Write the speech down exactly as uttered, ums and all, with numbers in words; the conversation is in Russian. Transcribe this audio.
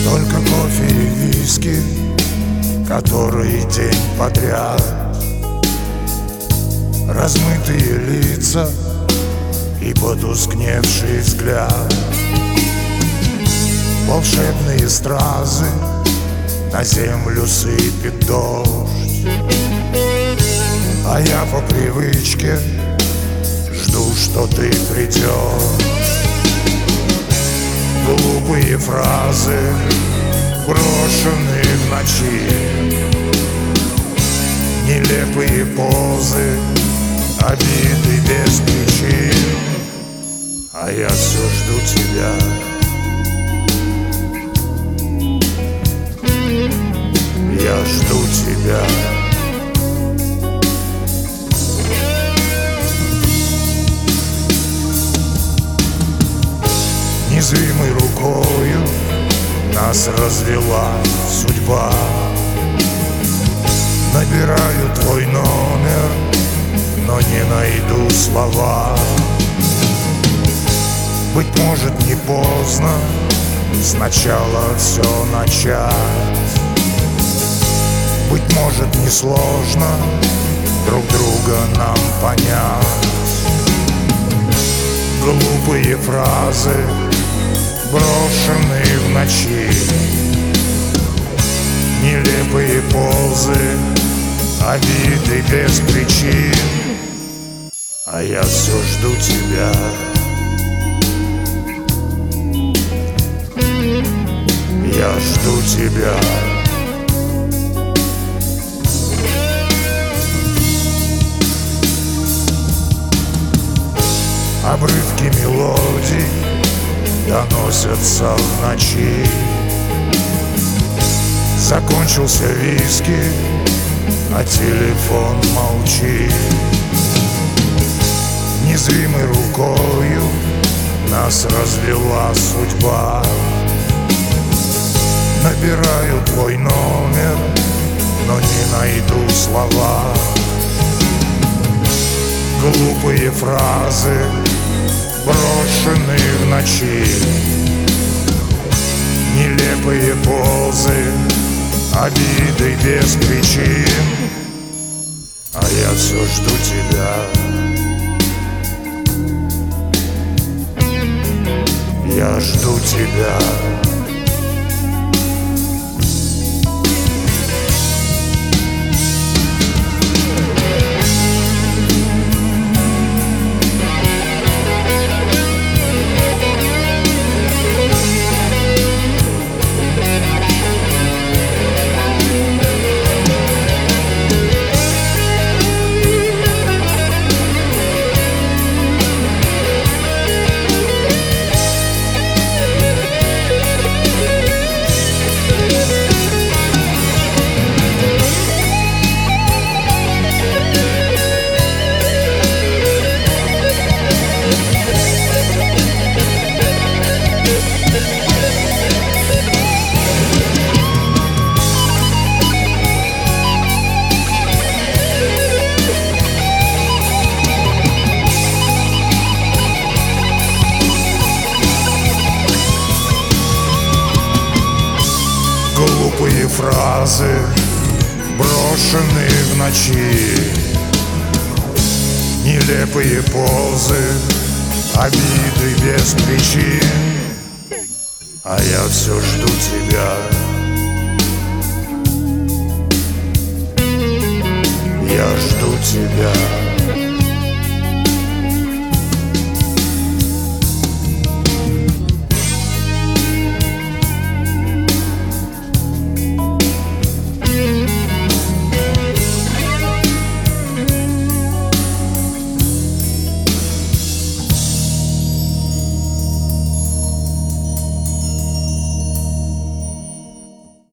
Только кофе и виски, который день подряд. Размытые лица и потускневший взгляд. Волшебные стразы, на землю сыпет дождь, а я по привычке жду, что ты придешь. Глупые фразы, брошенные в ночи, нелепые позы, обиды без причин. А я все жду тебя. Я жду тебя. Незримой рукою нас развела судьба. Набираю твой номер, но не найду слова. Быть может, не поздно сначала все начать. Быть может, несложно друг друга нам понять. Глупые фразы, брошенные в ночи, нелепые позы, обиды без причин. А я все жду тебя. Я жду тебя. Обрывки мелодий доносятся в ночи. Закончился виски, а телефон молчит. Незримой рукою нас развела судьба. Набираю твой номер, но не найду слова. Глупые фразы, брошенные в ночи, нелепые позы, обиды без причин. А я все жду тебя. Я жду тебя. Глупые фразы, брошенные в ночи, нелепые позы, обиды без причин. А я все жду тебя. Я жду тебя.